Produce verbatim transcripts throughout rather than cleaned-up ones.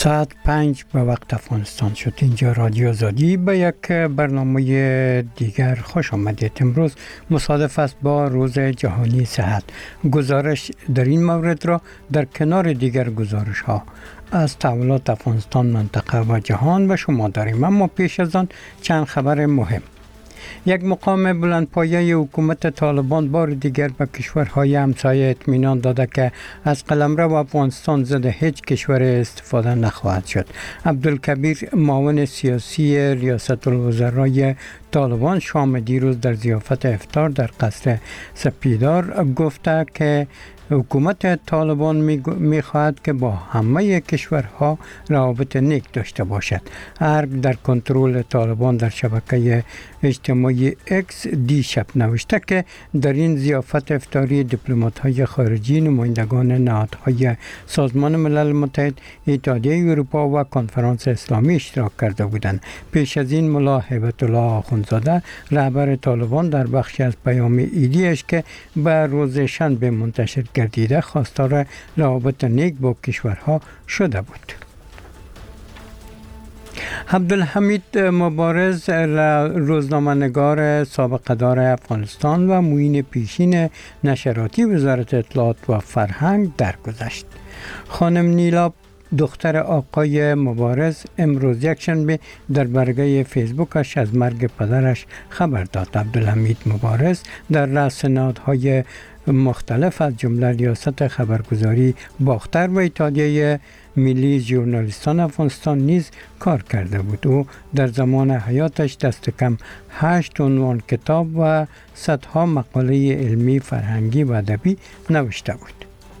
ساعت پنج به وقت افغانستان شد. اینجا رادیو آزادی به یک برنامه دیگر خوش آمدید. امروز مصادف است با روز جهانی صحت. گزارش در این مورد را در کنار دیگر گزارش ها از تحولات افغانستان، منطقه و جهان و شما داریم. اما پیش از آن چند خبر مهم. یک مقام بلندپایه حکومت طالبان بار دیگر به کشورهای همسایه اطمینان داده که از قلمرو افغانستان ضد هیچ کشور استفاده نخواهد شد. عبدالکبیر، معاون سیاسی ریاست الوزرای طالبان، شام دیروز در ضیافت افطار در قصر سپیدار گفته که حکومت طالبان می خواهد که با همه کشورها روابط نیک داشته باشد. ارگ در کنترل طالبان در شبکه اجتماعی اکس دیشب نوشته که در این ضیافت افطاری دیپلمات‌های خارجی، نمایندگان نهادهای سازمان ملل متحد، اتحادیه اروپا و کنفرانس اسلامی اشتراک کرده بودند. پیش از این ملا هیبت الله آخوندزاده، رهبر طالبان، در بخشی از پیام ایدیش که به روز شنبه منتشر گردیده خواستار روابط نیک با کشورها شده بود. عبدالحمید مبارز، روزنامه‌نگار سابقه دار افغانستان و معین پیشین نشراتی وزارت اطلاعات و فرهنگ درگذشت. خانم نیلا، دختر آقای مبارز، امروز یکشنبه در برگه فیسبوکش از مرگ پدرش خبر داد. عبدالحمید مبارز در رأس نهادهای مختلف از جمله ریاست خبرگزاری باختر و اتحادیه ملی ژورنالیستان افغانستان نیز کار کرده بود. او در زمان حیاتش دست کم هشت عنوان کتاب و صدها مقاله علمی، فرهنگی و ادبی نوشته بود.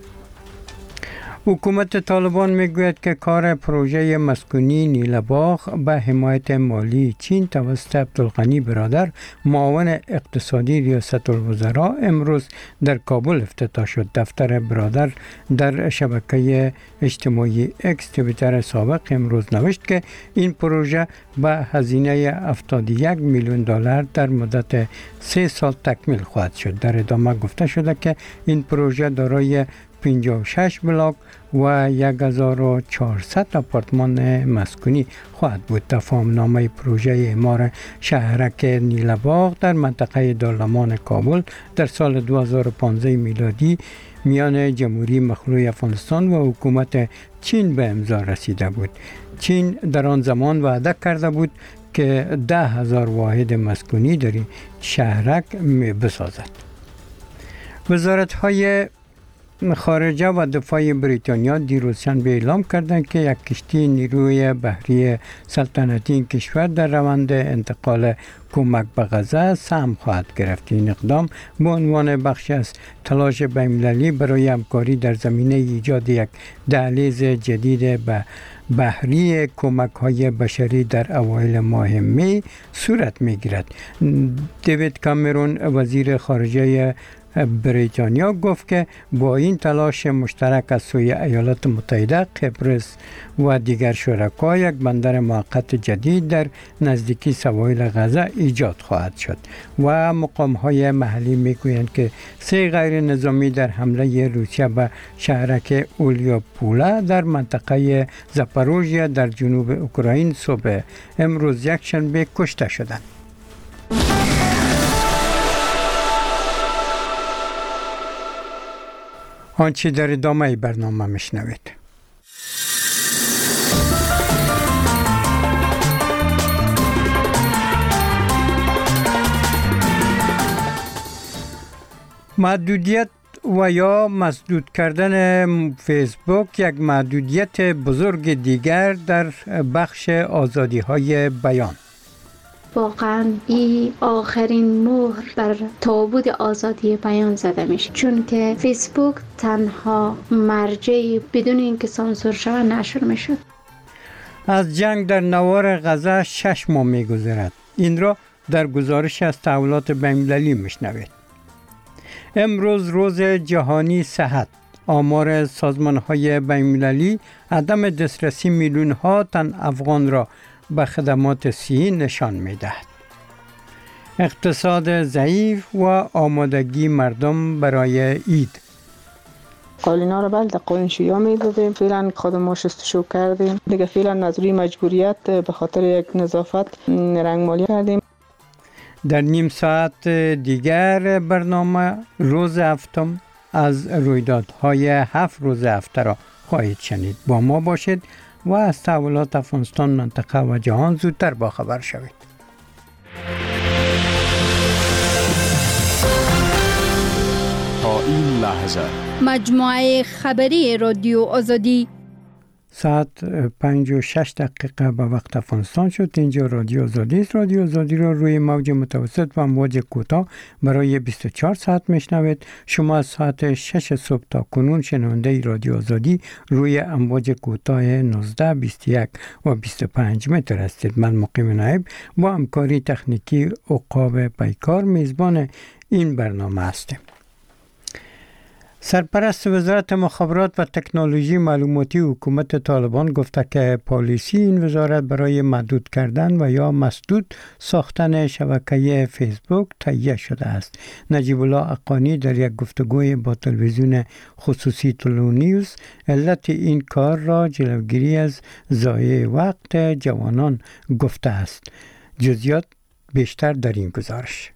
حکومت طالبان میگوید که کار پروژه مسکونی نیله‌باغ به حمایت مالی چین توسط عبدالغنی برادر، معاون اقتصادی ریاست الوزراء، امروز در کابل افتتاح شد. دفتر برادر در شبکه اجتماعی اکس توییتر سابق امروز نوشت که این پروژه به هزینه هفتاد و یک میلیون دلار در مدت سه سال تکمیل خواهد شد. در ادامه گفته شده که این پروژه دارای پنجاه و شش بلاک و هزار و چهارصد آپارتمان مسکونی خواهد بود. تفاهم‌نامه پروژه اعمار شهرک نیله‌باغ در منطقه دارالامان کابل در سال دو هزار و پانزده میلادی میان جمهوری مخلوع افغانستان و حکومت چین به امضا رسیده بود. چین در آن زمان وعده کرده بود که ده هزار واحد مسکونی در این شهرک بسازد. وزارت‌های خارجه و دفاع بریتانیا دیروز شنبه اعلام کردند که یک کشتی نیروی بحری سلطنتی این کشور در روند انتقال کمک به غزه سهم خواهد گرفت. این اقدام به عنوان بخش از تلاش بین‌المللی برای همکاری در زمینه ایجاد یک دهلیز جدید به بحری کمک های بشری در اوایل ماه می صورت می گیرد. دیوید کامرون، وزیر خارجه بریتانیا، گفت که با این تلاش مشترک از سوی ایالات متحده، قبرس و دیگر شرکا یک بندر موقت جدید در نزدیکی سواحل غزه ایجاد خواهد شد. و مقام های محلی میگویند که سه غیر نظامی در حمله روسیه به شهرک اولیوپولا در منطقه زاپاروژیا در جنوب اوکراین صبح امروز یکشنبه کشته شدند. آنچه در ادامه برنامه میشنوید. محدودیت و یا مسدود کردن فیسبوک یک محدودیت بزرگ دیگر در بخش آزادی های بیان. واقعا این آخرین مهر بر تابوت آزادی بیان زده میشه، چون که فیسبوک تنها مرجعی بدون اینکه سانسور شود نشر میشد. از جنگ در نوار غزه شش ماه میگذرد. این را در گزارش از تحولات بین‌المللی میشنوید. امروز روز جهانی صحت. آمار سازمان‌های بین‌المللی عدم دسترسی میلیون‌ها تن افغان را به خدمات صحی نشان می‌دهد. اقتصاد ضعیف و آمادگی مردم برای عید. قالینا رو بله قاین شویا میدادیم. فعلا خود ما شستشو کردیم دیگه. فعلا از روی مجبوریت به خاطر یک نظافت رنگمالی کردیم. در نیم ساعت دیگر برنامه روز هفتم از رویدادهای هفت روز هفته را خواهید شنید. با ما باشید و از تحولات افغانستان، منطقه و جهان زودتر باخبر شوید. تا این لحظه مجموعه خبری رادیو آزادی ساعت پنج و شش دقیقه به وقت افغانستان شد. اینجا رادیو آزادی است. رادیو آزادی را روی موج متوسط و موج کوتاه برای بیست و چهار ساعت میشنوید. شما از ساعت شش صبح تا کنون شنونده رادیو آزادی روی امواج کوتاه نوزده، بیست و یک و بیست و پنج متر هستید. من مقیم نایب با همکاری تکنیکی عقاب پیکار میزبان این برنامه هستیم. سرپرست وزارت مخابرات و تکنولوژی معلوماتی حکومت طالبان گفته که پالیسی این وزارت برای محدود کردن و یا مسدود ساختن شبکه فیسبوک تهیه شده است. نجیب الله حقانی در یک گفتگوی با تلویزیون خصوصی تلونیوز علت این کار را جلوگیری از ضایع وقت جوانان گفته است. جزئیات بیشتر در این گزارش.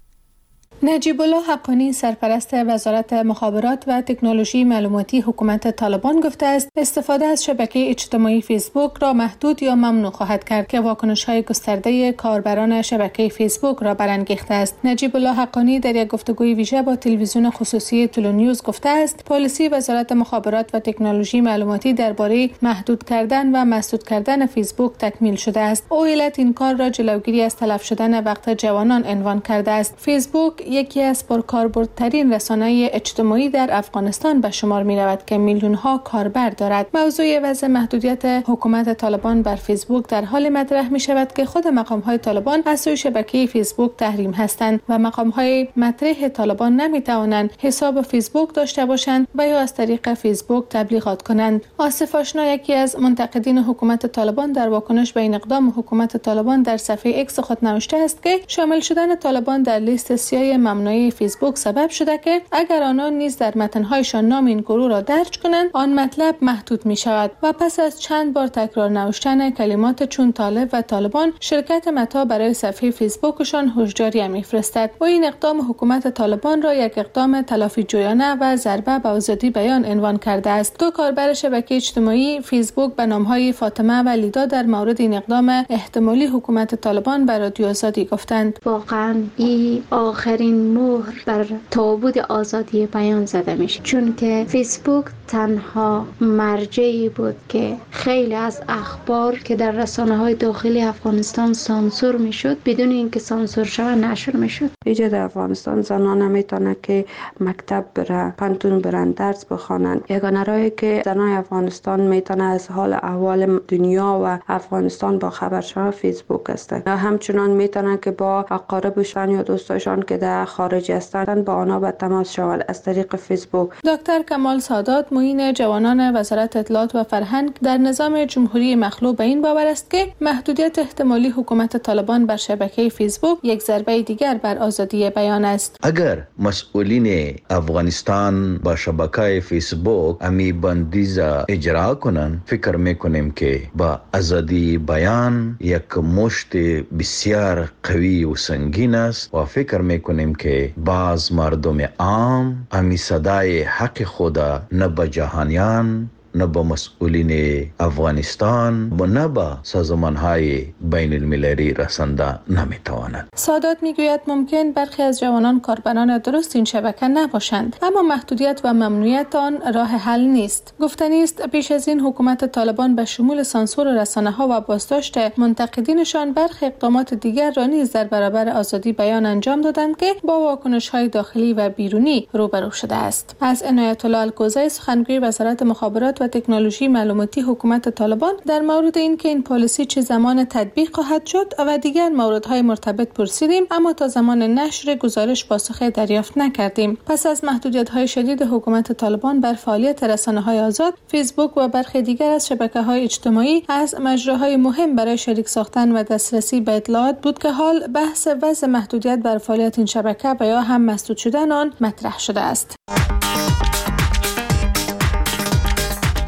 نجیب الله حقانی سرپرست وزارت مخابرات و تکنولوژی معلوماتی حکومت طالبان گفته است استفاده از شبکه اجتماعی فیسبوک را محدود یا ممنوع خواهد کرد که واکنش‌های گسترده کاربران شبکه فیسبوک را برانگیخته است. نجیب الله حقانی در یک گفتگوی ویژه با تلویزیون خصوصی تلونیوز گفته است پالیسی وزارت مخابرات و تکنولوژی معلوماتی درباره محدود کردن و مسدود کردن فیسبوک تکمیل شده است. او علت این کار را جلوگیری از تلف شدن وقت جوانان عنوان کرده است. فیسبوک یکی از پرکاربردترین رسانه‌های اجتماعی در افغانستان به شمار می‌رود که میلیون‌ها کاربر دارد. موضوع وضع محدودیت حکومت طالبان بر فیسبوک در حال مطرح می‌شود که خود مقام‌های طالبان از سوی شبکه فیسبوک تحریم هستند و مقام‌های مطرح طالبان نمی‌توانند حساب فیسبوک داشته باشند و یا از طریق فیسبوک تبلیغات کنند. آصف آشنا یکی از منتقدین حکومت طالبان در واکنش به این اقدام حکومت طالبان در صفحه اکس خود نوشته است که شامل شدن طالبان در لیست سیاه ممنوعه فیسبوک سبب شده که اگر آنان نیز در متن‌هایشان نام این گروه را درج کنند آن مطلب محدود می شود و پس از چند بار تکرار نوشتن کلمات چون طالب و طالبان شرکت متا برای صفحه فیسبوکشان هشداری می‌فرستد و این اقدام حکومت طالبان را یک اقدام تلافی جویانه و ضربه به آزادی بیان عنوان کرده است. دو کاربر شبکه اجتماعی فیسبوک به نام‌های فاطمه و لیدا در مورد این اقدام احتمالی حکومت طالبان بر رادیو آزادی گفتند واقعا این آخرین مهر بر تابوت آزادی بیان زده میشه، چون که فیسبوک تنها مرجعی بود که خیلی از اخبار که در رسانه‌های داخلی افغانستان سانسور میشد بدون اینکه سانسور شود نشر میشد. اینجا در افغانستان زنان نمیتونه که مکتب بره، پانتون برن، درس بخوانن. یگانه راهی که زنان افغانستان میتونه از حال احوال دنیا و افغانستان با خبر شود فیسبوک است. همچنان میتونه که با اقاربشان یا دوستاشان که در خارج هستند با آنها به تماس شود از طریق فیسبوک. دکتر کمال سادات معین جوانان وزارت اطلاعات و فرهنگ در نظام جمهوری مخلوع به این باور است که محدودیت احتمالی حکومت طالبان بر شبکه فیسبوک یک ضربه دیگر بر آزادی بیان است. اگر مسئولین افغانستان با شبکه فیسبوک امی بندیز اجرا کنند فکر میکنیم که با آزادی بیان یک مشت بسیار قوی و سنگین است و فکر میکنیم که باز مردم عام امی صدای حق خدا نه به جهانیان نه به مسئولین افغانستان و نه به سازمان‌های بین المللی رسانده نمیتواند. سادات میگوید ممکن برخی از جوانان کاربران درست این شبکه نباشند، اما محدودیت و ممنوعیت آن راه حل نیست. گفتنی است پیش از این حکومت طالبان به شمول سانسور رسانه‌ها و بازداشت منتقدینشان برخی اقدامات دیگر را نیز در برابر آزادی بیان انجام دادند که با واکنش‌های داخلی و بیرونی روبرو شده است. از عنایت الله الکوزی سخنگوی وزارت مخابرات و تکنولوژی معلوماتی حکومت طالبان در مورد اینکه این پالیسی چه زمان تطبیق خواهد شد و دیگر موردهای مرتبط پرسیدیم، اما تا زمان نشر گزارش پاسخ دریافت نکردیم. پس از محدودیت‌های شدید حکومت طالبان بر فعالیت رسانه‌های آزاد، فیسبوک و برخی دیگر از شبکه‌های اجتماعی از مجراهای مهم برای شریک ساختن و دسترسی به اطلاعات بود که حال بحث وضع محدودیت بر فعالیت این شبکه و یا هم مسدود شدن آن مطرح شده است.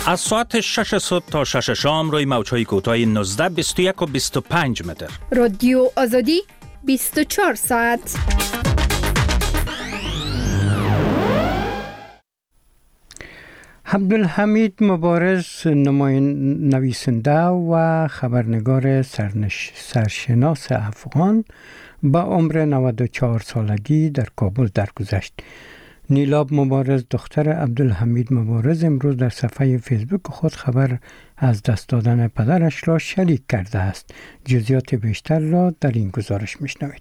از ساعت شش صبح تا شش شام روی موج‌های کوتاه نوزده، بیست و یک و بیست و پنج متر. رادیو آزادی بیست و چهار ساعت. عبدالحمید مبارز، نماینده نویسنده و خبرنگار سرنش سرشناس افغان، با عمر نود و چهار سالگی در کابل درگذشت. نیلاب مبارز، دختر عبدالحمید مبارز، امروز در صفحه فیسبوک خود خبر از دست دادن پدرش را شریک کرده است. جزئیات بیشتر را در این گزارش میشنوید.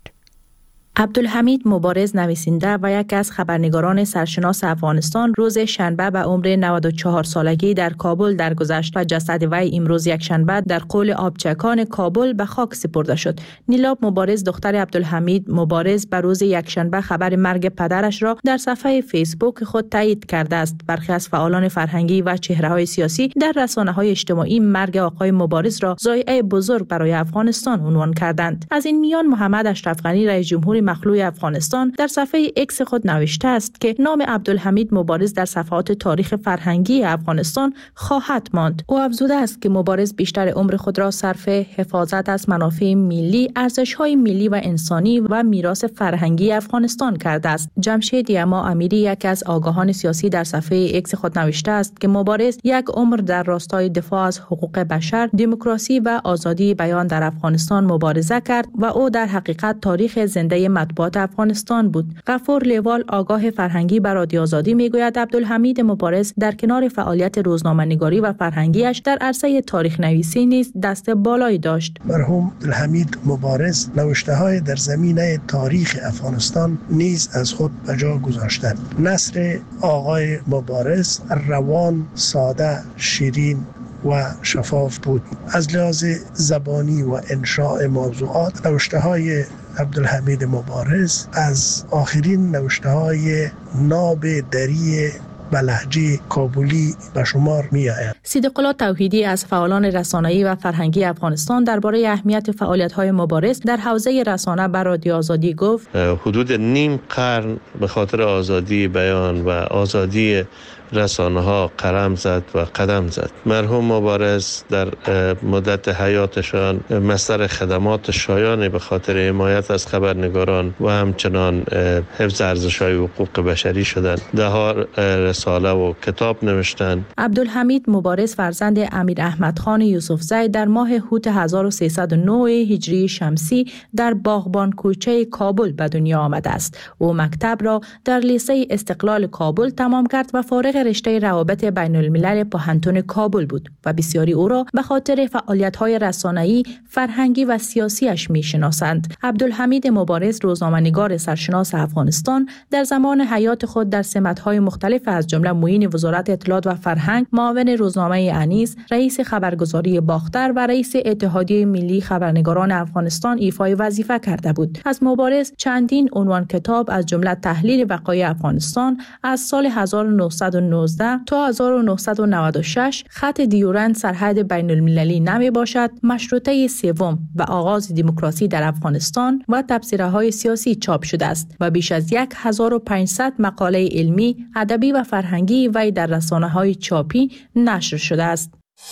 عبدالحمید مبارز، نویسنده و یکی از خبرنگاران سرشناس افغانستان، روز شنبه به عمر نود و چهار سالگی در کابل درگذشت و جسد وی امروز یک شنبه در قول آبچکان کابل به خاک سپرده شد. نیلاب مبارز، دختر عبدالحمید مبارز، به روز یک شنبه خبر مرگ پدرش را در صفحه فیسبوک خود تایید کرده است. برخی از فعالان فرهنگی و چهره‌های سیاسی در رسانه‌های اجتماعی مرگ آقای مبارز را ضایعه بزرگ برای افغانستان عنوان کردند. از این میان محمد اشرف غنی، رئیس جمهور مخلوع افغانستان، در صفحه اکس خود نوشته است که نام عبدالحمید مبارز در صفحات تاریخ فرهنگی افغانستان خواهد ماند. او افزوده است که مبارز بیشتر عمر خود را صرف حفاظت از منافع ملی، ارزش‌های ملی و انسانی و میراث فرهنگی افغانستان کرده است. جمشید یما امیری، یکی از آگاهان سیاسی، در صفحه اکس خود نوشته است که مبارز یک عمر در راستای دفاع از حقوق بشر، دموکراسی و آزادی بیان در افغانستان مبارزه کرد و او در حقیقت تاریخ زنده مطبوعات افغانستان بود. غفور لیوال، آگاه فرهنگی، بر رادیو آزادی میگوید عبدالحمید مبارز در کنار فعالیت روزنامه‌نگاری و فرهنگیش در عرصه تاریخ نویسی نیز دست بالایی داشت. مرحوم عبدالحمید مبارز نوشته‌های در زمینه تاریخ افغانستان نیز از خود به جا گذاشتند. نثر آقای مبارز روان، ساده، شیرین و شفاف بود. از لحاظ زبانی و انشاء موضوعات، نوشته‌های عبدالحمید مبارز از آخرین نوشته‌های ناب دری به لهجه کابلی به شمار می آید. صدیق الله توحیدی از فعالان رسانه‌ای و فرهنگی افغانستان درباره اهمیت فعالیت‌های مبارز در حوزه رسانه بر رادیو آزادی گفت: حدود نیم قرن به خاطر آزادی بیان و آزادی رسانه ها قلم زد و قدم زد. مرحوم مبارز در مدت حیاتشان مصدر خدمات شایانی به خاطر حمایت از خبرنگاران و همچنان حفظ ارزش‌های حقوق بشری شدند. ده ها رساله و کتاب نوشتند. عبدالحمید مبارز فرزند امیر احمد خان یوسف زی در ماه هوت هزار و سیصد و نه هجری شمسی در باغبان کوچه کابل به دنیا آمده است. او مکتب را در لیسه استقلال کابل تمام کرد و فارغ رشته روابط بین الملل پوهنتون کابل بود و بسیاری او را به خاطر فعالیت‌های رسانه‌ای، فرهنگی و سیاسیش می‌شناسند. عبدالحمید مبارز، روزنامه‌نگار سرشناس افغانستان، در زمان حیات خود در سمت‌های مختلف از جمله معین وزارت اطلاعات و فرهنگ، معاون روزنامه انیس، رئیس خبرگزاری باختر و رئیس اتحادیه ملی خبرنگاران افغانستان ایفای وظیفه کرده بود. از مبارز چندین عنوان کتاب از جمله تحلیل وقایع افغانستان از سال هزار و نهصد و نوزده تا هزار و نهصد و نود و شش، خط دیورند سرحد بین المللی نمی باشد، مشروطه سوم و آغاز دموکراسی در افغانستان و تبصره‌های سیاسی چاپ شده است و بیش از هزار و پانصد مقاله علمی، ادبی و فرهنگی وی در رسانه‌های چاپی نشر شده است.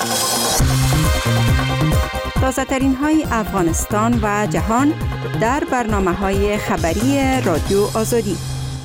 تازه‌ترین های افغانستان و جهان در برنامه‌های خبری رادیو آزادی.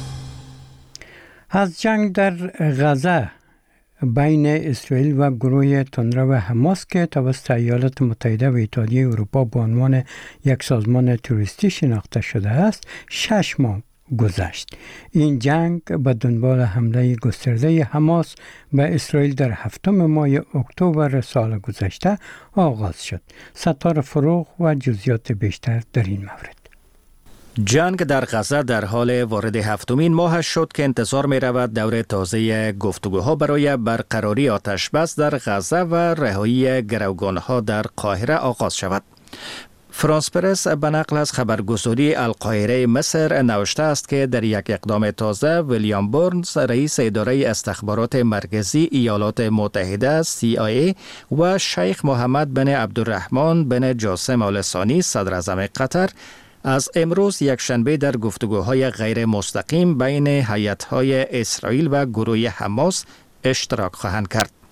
از جنگ در غزه بین اسرائیل و گروه تندرو حماس که توسط ایالات متحده و اتحادیه اروپا به عنوان یک سازمان تروریستی شناخته شده است، شش ماه گذشت. این جنگ به دنبال حمله گسترده حماس به اسرائیل در هفتم ماه اکتبر سال گذشته آغاز شد. ستار فروغ و جزئیات بیشتر در این مورد. جنگ در غزه در حال وارد هفتمین ماه شد که انتظار می رود دور تازه گفتگوها برای برقراری آتش بس در غزه و رهایی گروگانها در قاهره آغاز شود. فرانس پرس به نقل از خبرگزاری القاهره مصر نوشته است که در یک اقدام تازه ویلیام بورنز، رئیس اداره استخبارات مرکزی ایالات متحده سی آی ای و شیخ محمد بن عبدالرحمن بن جاسم آل ثانی، صدر اعظم قطر، از امروز یک شنبه در گفتگوهای غیر مستقیم بین هیئت‌های اسرائیل و گروه حماس اشتراک خواهند کرد.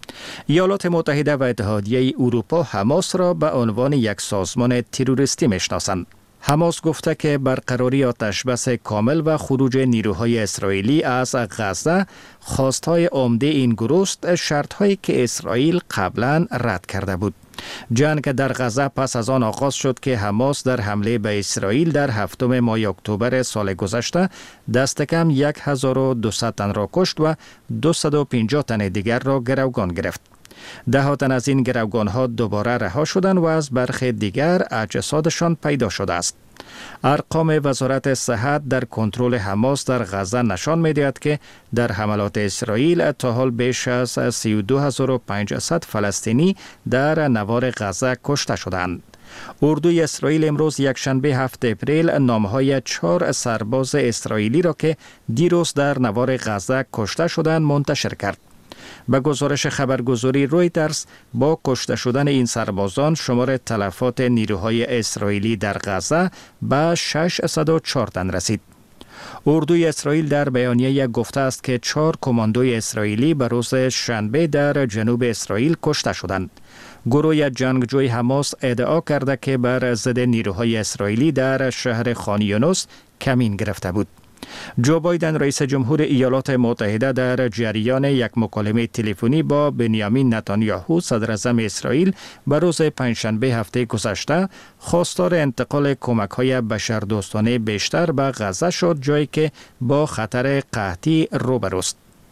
ایالات متحده و اتحادیه اروپا حماس را به عنوان یک سازمان تروریستی میشناسند. حماس گفته که برقراری آتشبس کامل و خروج نیروهای اسرائیلی از غزه خواستهای عمده این گروه است، شرطهایی که اسرائیل قبلا رد کرده بود. جنگ در غزه پس از آن آغاز شد که حماس در حمله به اسرائیل در هفتم ماه اکتبر سال گذشته دست کم هزار و دویست تن را کشت و دویست و پنجاه تن دیگر را گروگان گرفت. ده ها تن از این گروگان ها دوباره رها شدند و از برخی دیگر اجسادشان پیدا شده است. ارقام وزارت صحت در کنترل حماس در غزه نشان می‌دهد که در حملات اسرائیل تا حال بیش از سی و دو هزار و پانصد فلسطینی در نوار غزه کشته شدند. اردوی اسرائیل امروز یکشنبه هفتم اپریل نامهای چهار سرباز اسرائیلی را که دیروز در نوار غزه کشته شدند منتشر کرد. به گزارش خبرگزاری رویترز با کشته شدن این سربازان شمار تلفات نیروهای اسرائیلی در غزه به ششصد و چهار تن رسید. اردوی اسرائیل در بیانیه گفته است که چهار کماندوی اسرائیلی به روز شنبه در جنوب اسرائیل کشته شدند. گروه جنگجوی حماس ادعا کرده که بر ضد نیروهای اسرائیلی در شهر خان یونس کمین گرفته بود. جو بایدن رئیس جمهور ایالات متحده در جریان یک مکالمه تلفنی با بنیامین نتانیاهو صدر اعظم اسرائیل به روز پنجشنبه هفته گذشته خواستار انتقال کمک‌های بشردوستانه بیشتر به غزه شد، جایی که با خطر قحطی روبروست.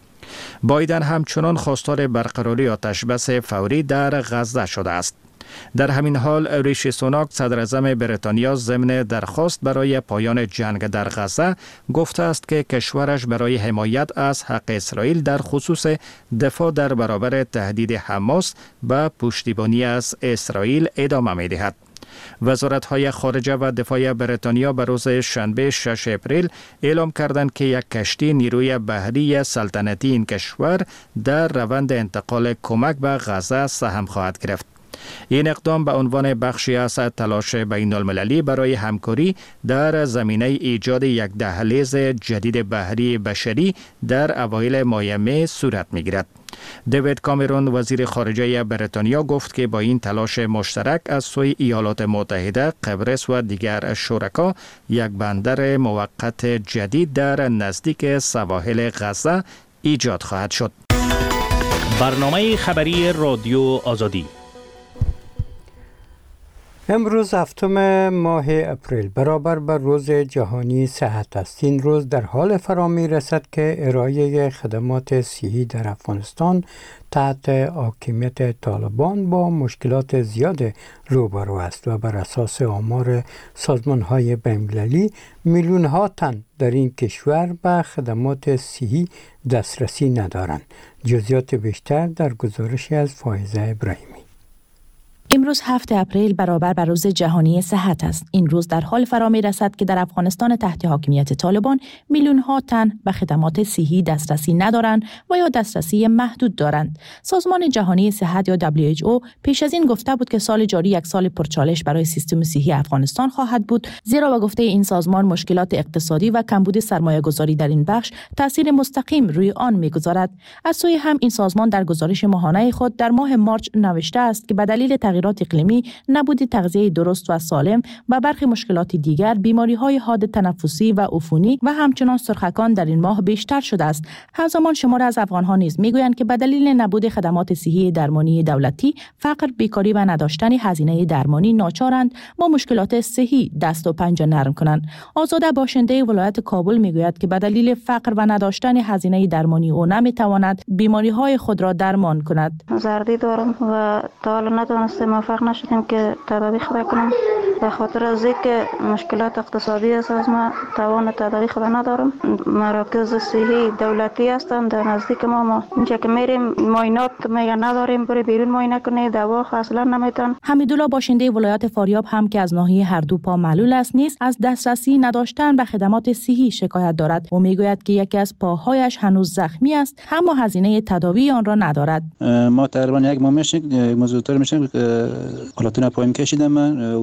بایدن همچنان خواستار برقراری آتشبس فوری در غزه شده است. در همین حال ریشی سوناک صدر اعظم بریتانیا ضمن درخواست برای پایان جنگ در غزه گفته است که کشورش برای حمایت از حق اسرائیل در خصوص دفاع در برابر تهدید حماس به پشتیبانی از اسرائیل ادامه می دهد. وزارت‌های خارجه و دفاع بریتانیا به روز شنبه ششم اپریل اعلام کردند که یک کشتی نیروی بحری سلطنتی این کشور در روند انتقال کمک به غزه سهم خواهد گرفت. این اقدام به عنوان بخشی از تلاش بین المللی برای همکاری در زمینه ایجاد یک دهلیز جدید بحری بشری در اوایل ماه می صورت می‌گیرد. دیوید کامرون وزیر خارجه بریتانیا گفت که با این تلاش مشترک از سوی ایالات متحده، قبرس و دیگر شرکا یک بندر موقت جدید در نزدیک سواحل غزه ایجاد خواهد شد. برنامه خبری رادیو آزادی امروز هفتم ماه اپریل برابر بر روز جهانی صحت است. این روز در حال فرا می رسد که ارائه خدمات صحی در افغانستان تحت حاکمیت طالبان با مشکلات زیاد روبرو است و بر اساس آمار سازمان‌های بین‌المللی میلیون ها تن در این کشور به خدمات صحی دسترسی ندارند. جزئیات بیشتر در گزارشی از فائزه ابراهیمی. امروز هفتم اپریل برابر بر روز جهانی صحت است. این روز در حال فرا می رسد که در افغانستان تحت حاکمیت طالبان میلیون ها تن به خدمات صحی دسترسی ندارند و یا دسترسی محدود دارند. سازمان جهانی صحت یا دبلیو اچ او پیش از این گفته بود که سال جاری یک سال پرچالش برای سیستم صحی افغانستان خواهد بود، زیرا به گفته این سازمان مشکلات اقتصادی و کمبود سرمایه‌گذاری در این بخش تاثیر مستقیم روی آن می‌گذارد. از سوی هم این سازمان در گزارش ماهانه خود در ماه مارچ نوشته است که به دلیل تغییرات اقلیمی، نبود تغذیه درست و سالم و برخی مشکلات دیگر، بیماری‌های حاد تنفسی و عفونی و همچنان سرخکان در این ماه بیشتر شده است. همزمان شمار از افغان‌ها نیز می‌گویند که به دلیل نبود خدمات صحی درمانی دولتی، فقر، بیکاری و نداشتن هزینه درمانی ناچارند با مشکلات صحی دست و پنجه نرم کنند. آزاده باشنده ولایت کابل می‌گوید که به دلیل فقر و نداشتن هزینه درمانی او نمی‌تواند بیماری‌های خود را درمان کند. زردی دارم و تا حالا نتونستم موفق نشدیم که تداوی خود کنم به خاطر از اینکه مشکلات اقتصادی است. از ما توان تداوی خود ندارم. مراکز صحی دولتی هستند در نزدیک ما. ما اینجا که میریم معاینات میگن نداریم، بری بیرون معاینه کنی، دوا اصلا نمیتون. حمیدالله باشنده ولایت فاریاب هم که از ناحیه هر دو پا معلول است نیز از دسترسی نداشتن به خدمات صحی شکایت دارد. او میگوید که یکی از پاهایش هنوز زخمی است، اما هزینه تداوی آن را ندارد. ما تقریبا یک ماه میشه مزودتر میشه حالتون پایم کشیدم، من عفونت کردم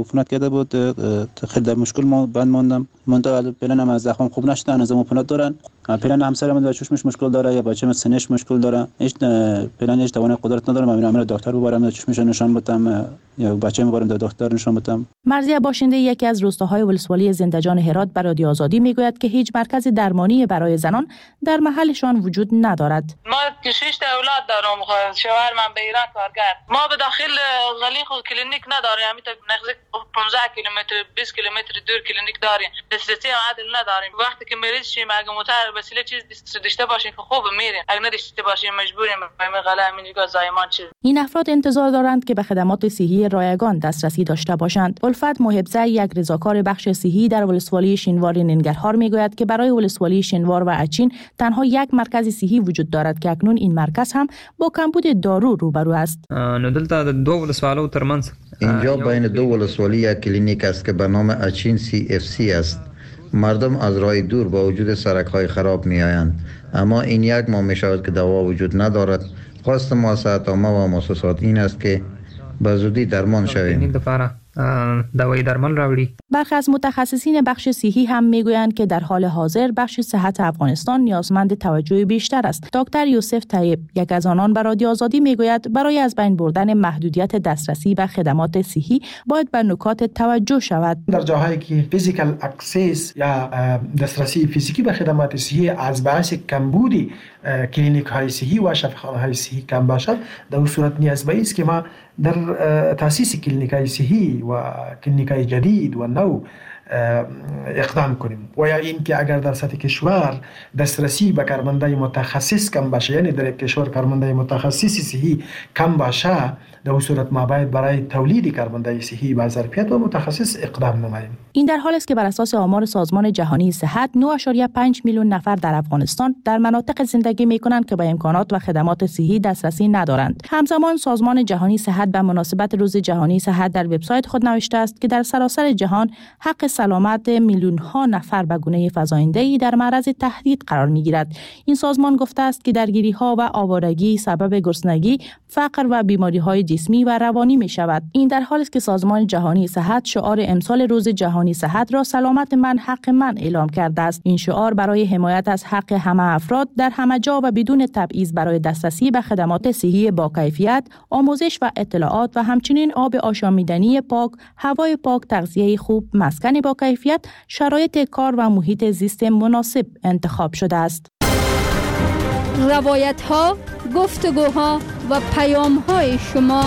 کرده بود، خیلی در مشکل ما بند ماندم. منتها فعلا هم از زخم خوب نشدن، از عفونت دارن. فعلا همسرم در چشمش مشکل داره یا بچه‌م سنش مشکل داره. هیچ فعلا هیچ توان قدرت ندارم. من میرم دکتر ببرم، چشمش نشان بدم یا بچه‌م ببرم در دکتر نشان بدم. مرضیه باشنده یکی از روستاهای ولسوالی زنده‌جان هرات به رادیو آزادی میگوید که هیچ مرکز درمانی برای زنان در محلشان وجود ندارد. ما شش تا اولاد دارم، شوهر من به ایران کارگر. ما به داخل غلیق و کلینیک نداریم، همین نزدیک پانزده کیلومتر بیست کیلومتر دور کلینیک داریم. دسترسی عادل نداریم. وقتی که مریض شیم اگه موتر وسیله چیز داشته باشیم که خوب میریم، اگه نداشته باشیم مجبوریم به غلا همینجا زایمان چیز. این افراد انتظار دارند که به خدمات صحی رایگان دسترسی داشته باشند. الفت محبزه یک رضاکار بخش صحی در ولسوالی شینوار ننگرهار میگوید که برای ولسوالی شینوار و اچین تنها یک مرکز صحی وجود دارد که اکنون این مرکز هم با کمبود دارو روبرو است. نو دلته دو ولسوالو ترمنځ اینجا بین دو ولسوالی یک کلینیک است که به نام اچین سی اف سی است. مردم از راه دور با وجود سرک‌های خراب می‌آیند، اما این یک ماه می‌شود که دوا وجود ندارد. خواست ما صحت عامه و مؤسسات این است که به زودی درمان شویم. دوای درمان راوړي. برخی از متخصصین بخش صحی هم میگویند که در حال حاضر بخش صحت افغانستان نیازمند توجه بیشتر است. دکتر یوسف طیب یک از آنان به رادیو آزادی میگوید برای از بین بردن محدودیت دسترسی به خدمات صحی باید به نکات توجه شود. در جاهایی که فیزیکال اکسس یا دسترسی فیزیکی به خدمات صحی از باعث کمبودی کلینیک های صحی و شفاخانه های صحی کم باشد، در اون صورت نیازمند است که ما در تاسیس کلینیک های صحی و کلینیک های جدید و نو اقدام کنیم. و یا این که اگر در سطح کشور دسترسی به کارمندای متخصص کم باشه، یعنی در کشور کارمندای متخصص صحی کم باشه، در اون صورت ما باید برای تولید کارمندای صحی با ظرفیت و متخصص اقدام نماییم. این در حالی است که بر اساس آمار سازمان جهانی صحت نه و پنج میلیون نفر در افغانستان در مناطق زندگی می‌کنند که به امکانات و خدمات صحی دسترسی ندارند. همزمان سازمان جهانی صحت به مناسبت روز جهانی صحت در وبسایت خود نوشته است که در سراسر جهان حق سلامت میلیون ها نفر به گونه فزاینده‌ای در معرض تهدید قرار می‌گیرد. این سازمان گفته است که درگیری‌ها و آوارگی سبب گرسنگی، فقر و بیماری‌های جسمی و روانی می‌شود. این در حالی است که سازمان جهانی صحت شعار امسال روز جهانی صحت را سلامت من حق من اعلام کرده است. این شعار برای حمایت از حق همه افراد در همه جا و بدون تبعیض برای دسترسی به خدمات صحی با کیفیت، آموزش و اطلاعات و همچنین آب آشامیدنی پاک، هوای پاک، تغذیه خوب، مسکن با کیفیت، شرایط کار و محیط زیست مناسب انتخاب شده است. روایت ها، گفتگوها و پیام های شما.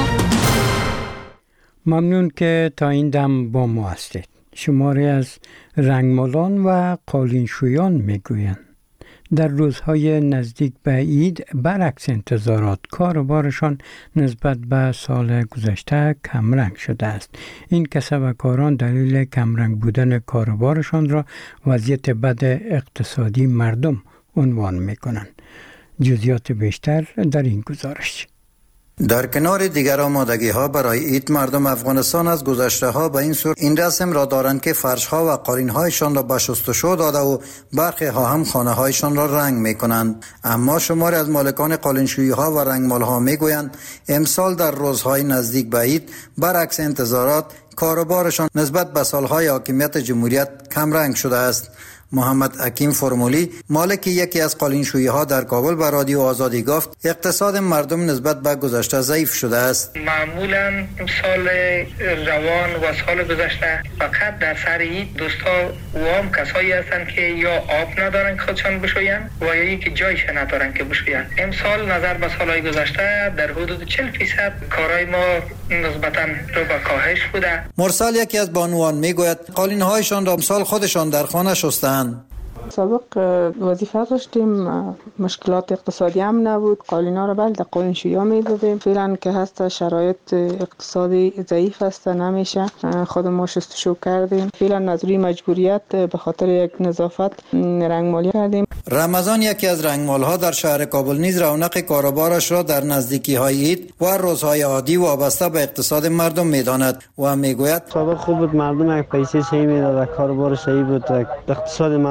ممنون که تا این دم با ما هستید. شماری از رنگمالان و قالینشویان میگویند در روزهای نزدیک به عید برعکس انتظارات کاروبارشان نسبت به سال گذشته کمرنگ شده است. این کسبکاران دلیل کمرنگ بودن کاروبارشان را وضعیت بد اقتصادی مردم عنوان میکنند. جزئیات بیشتر در این گزارش. در کنار دیگر آمادگی ها برای عید، مردم افغانستان از گذشته ها به این صورت این رسم را دارند که فرش ها و قالین هایشان را به شستشو داده و برخی ها هم خانه هایشان را رنگ می کنند. اما شماری از مالکان قالینشویی ها و رنگمال ها می گویند امسال در روزهای نزدیک به عید برعکس انتظارات کاروبارشان نسبت به سالهای حاکمیت جمهوریت کم رنگ شده است. محمد حکیم فرمولی، مالک یکی از قالینشویی ها در کابل به رادیو آزادی گفت اقتصاد مردم نسبت به گذشته ضعیف شده است. معمولا سال روان و سال گذشته فقط در سر عید دوستا و هم کسایی هستند که یا آب ندارن که خودشان بشویند و یا یکی جایش ندارن که بشویند. امسال نظر به سالهای گذشته در حدود چهل درصد کارهای ما نسبتا رو به کاهش بوده. مرسل یکی از بانوان میگوید قالین هایشان را امسال خودشان در خانه شستند. سابق وظیفه داشتیم، مشکلات اقتصادی هم نبود، قالینا رو بله در قالینشویی ها میدادیم. فعلا که هست شرایط اقتصادی ضعیف هست، نمیشه خود ما شستشو کردیم. فعلا از روی مجبوریت به خاطر یک نظافت رنگمالی کردیم. رمضان یکی از رنگمال ها در شهر کابل نیز رونق کاروبارش را در نزدیکی های عید و روزهای عادی وابسته به اقتصاد مردم میداند و میگوید سابق خوب بود، مردم یک پیسه صحیح میداد، کاروبار صحیح بود، اقتصاد مردم خوب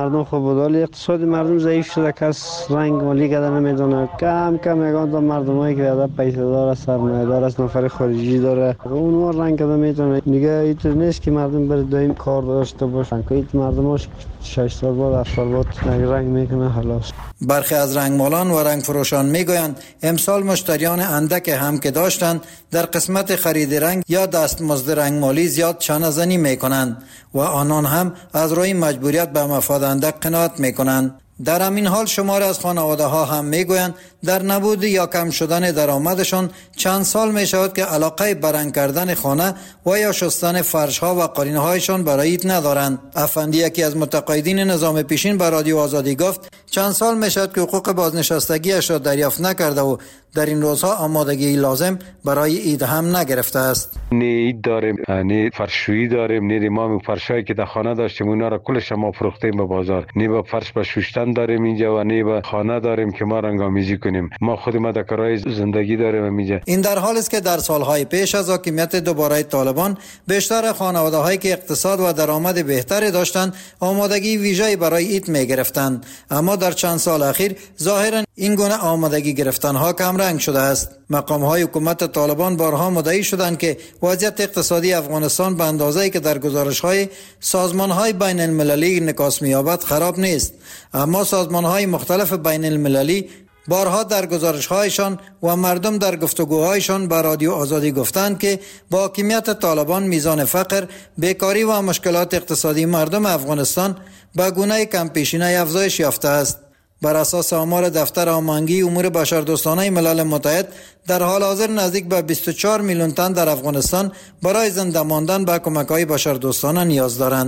بود، ولی اقتصاد مردم ضعیف شده، کس رنگ مالی کده نمیدونه. کم کم یگان تا مردمایی که ادب پیسه داره، سرمایه داره، از نفر خارجی داره، اون رنگ کده میتونه. دیگه اینطور نیست که مردم بر دائم کار داشته باشن، که این مردماش شش سال بعد هفت سال بعد رنگ میکنه خلاص. برخی از رنگمالان و رنگ فروشان میگویند امسال مشتریان اندک هم که داشتند در قسمت خرید رنگ یا دستمزد رنگمالی زیاد چانه‌زنی میکنند و آنان هم از روی مجبوریت به مفاد اندک قناعت میکنند. در همین حال شمار از خانواده ها هم میگویند در نبود یا کم شدن درآمدشان چند سال می شود که علاقه به رنگ کردن خانه و یا شستن فرش ها و قالین هایشان برای ایت ندارند. افندی یکی از متقاعدین نظام پیشین به رادیو آزادی گفت چند سال می شود که حقوق بازنشستگیش را دریافت نکرده و در این روزها آمادگی لازم برای عید هم نگرفته است. نه عید داریم، نه فرشویی داریم، نه ما فرشایی که در خانه داشتیم اونا را کلش ما فروختیم به بازار، نه با فرش به شوشتن داریم اینجا و نه با خانه داریم که ما رنگامیزی کنیم. ما خود ما در کرای زندگی داریم اینجا. این در حالی است که در سالهای پیش از حاکمیت دوباره طالبان بیشتر خانواده‌هایی که اقتصاد و درآمد بهتری داشتند آمادگی ویژه‌ای برای عید می‌گرفتند، اما در چند سال اخیر ظاهراً این گونه آمادگی گرفتن ها کم رنگ شده است. مقام های حکومت طالبان بارها مدعی شدند که وضعیت اقتصادی افغانستان به اندازه‌ای که در گزارش های سازمان های بین المللی انعکاس می‌یابد خراب نیست، اما سازمان های مختلف بین المللی بارها در گزارش‌هایشان و مردم در گفتگوهایشان به رادیو آزادی گفتند که با حاکمیت طالبان میزان فقر، بیکاری و مشکلات اقتصادی مردم افغانستان به گونه کم پیشینه افزایش یافته است. بر اساس آمار دفتر آمانگی امور بشردوستانه ملل متحد در حال حاضر نزدیک به بیست و چهار میلیون تن در افغانستان برای زنده ماندن به کمک‌های بشردوستانه نیاز دارند.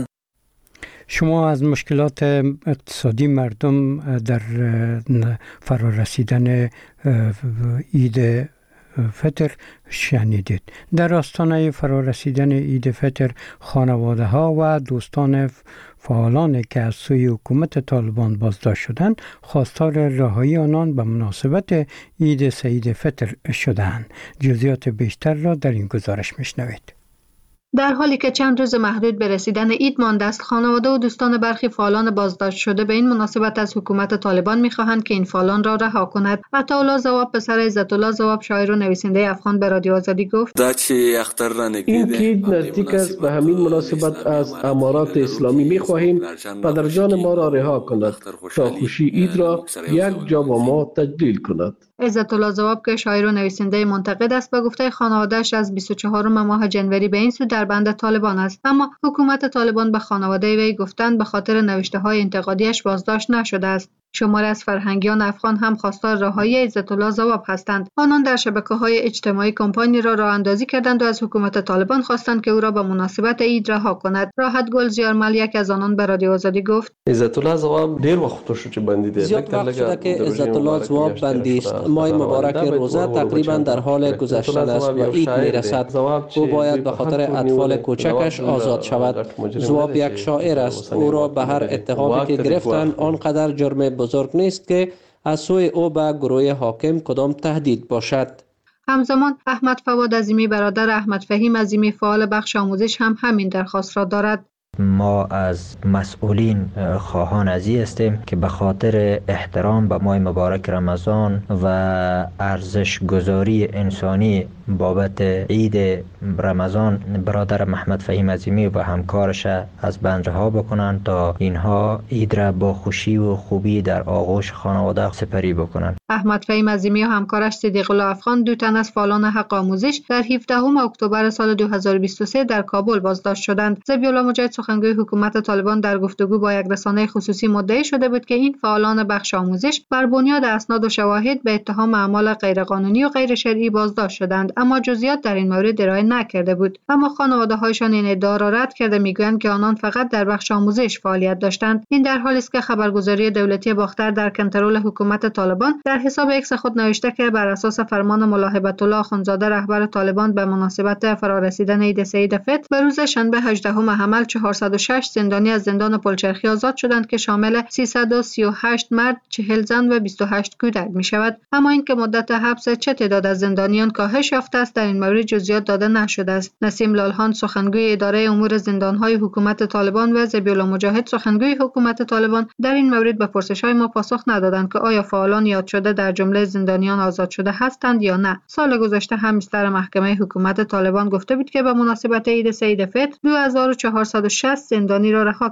شما از مشکلات اقتصادی مردم در فرارسیدن عید فطر شنیدید. در آستانه فرارسیدن عید فطر خانواده ها و دوستان فعالانی که از سوی حکومت طالبان بازداشت شدند خواستار رهایی آنان به مناسبت عید سعید فطر شدند. جزئیات بیشتر را در این گزارش میشنوید. در حالی که چند روز محدود به رسیدن عید مانده است، خانواده و دوستان برخی فعالان بازداشت شده به این مناسبت از حکومت طالبان می‌خواهند که این فعالان را رها کند. عطاالله ضواب پسر عزت‌الله ضواب شاعر و نویسنده افغان به رادیو آزادی گفت: این که نزدیک است، به همین مناسبت از امارات اسلامی می‌خواهیم پدرجان ما را رها کند تا خوشی عید را یک جا با ما تجلیل کند. عزت‌الله ضواب که شاعر و نویسنده منتقد است به گفته خانواده‌اش از بیست و چهارم ماه جنوری به این سو در بند طالبان است، اما حکومت طالبان به خانواده وی گفتند به خاطر نوشته‌های انتقادیش بازداشت نشده است. شماری از فرهنگیان افغان هم خواستار رهایی عزت‌الله ضواب هستند. آنان در شبکه‌های اجتماعی کمپانی را راه اندازی کردند و از حکومت طالبان خواستند که او را به مناسبت عید رها کند. راحت گل زیارمل یک از آنان به رادیو آزادی گفت: عزت‌الله ضواب ډیر وخت شو چې بندي دي. زیاد وقت شده که عزت‌الله ضواب بندی است. ماه مبارک روزه تقریبا در حال گذشتن است و عید میرسد. او باید به خاطر اطفال کوچکش آزاد شود. ضواب یک شاعر است. او را به هر اتهامی که گرفتند آنقدر جرم بزرگ نیست که از سوی او به گروه حاکم کدام تهدید باشد. همزمان احمد فواد عظیمی برادر احمد فهیم عظیمی فعال بخش آموزش هم همین درخواست را دارد. ما از مسئولین خواهان ازی هستیم که به خاطر احترام به ماه مبارک رمضان و ارزش گذاری انسانی بابت عید رمضان برادر محمد فهیم عظیمی و همکارش از بند رها بکنند تا اینها عید را با خوشی و خوبی در آغوش خانواده سپری بکنند. احمد فهیم عظیمی و همکارش صدیق الله افغان دو تن از فعالان حق آموزش در هفدهم اکتبر سال دو هزار و بیست و سه در کابل بازداشت شدند. ذبیح الله مجاهد سخنگوی حکومت طالبان در گفتگو با یک رسانه خصوصی مدعی شده بود که این فعالان بخش آموزش بر بنیاد اسناد و شواهد به اتهام اعمال غیرقانونی و غیر شرعی بازداشت شدند، اما جزئیات در این مورد ارائه نکرده بود. اما خانواده‌هایشان این ادعا را رد کرده میگویند که آنان فقط در بخش آموزش فعالیت داشتند. این در حالی است که خبرگزاری دولتی باختر در کنترل حکومت طالبان در حساب ایکس خود نوشته که بر اساس فرمان ملا هیبت الله اخوندزاده رهبر طالبان به مناسبت فرارسیدن عید سعید فطر به روز شنبه هجدهم حمل چهار چهارصد و شش زندانی از زندان پلچرخی آزاد شدند که شامل سیصد و سی و هشت مرد، چهل زن و بیست و هشت کودک می شود. اما اینکه مدت حبس چه تعداد از زندانیان کاهش یافته است در این مورد جزئیات داده نشده است. نسیم لالهان سخنگوی اداره امور زندان‌های حکومت طالبان و ذبیح الله مجاهد سخنگوی حکومت طالبان در این مورد به پرسش‌های ما پاسخ ندادند که آیا فعالان یاد شده در جمله زندانیان آزاد شده هستند یا نه. سال گذشته هم مستر محکمه حکومت طالبان گفته بود که به مناسبت عید سعید فطر دو هزار و چهارصد و شصت زندانی را رها